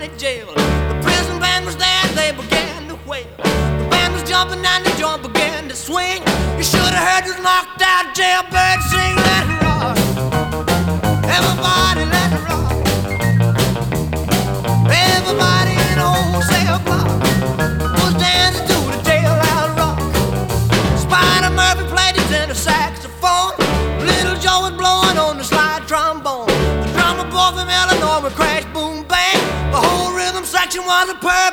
County jail. The prison band was there, they began to wail. The band was jumping and the joint began to swing. You should have heard this knocked out jailbird sing. Let it rock, everybody let it rock. Everybody in old cell block was dancing to the jailhouse rock. Spider Murphy played his tenor saxophone. Little Joe was blowing on the slide trombone. The drummer boy from Illinois would crash, boom, bang. The whole rhythm section was a perfect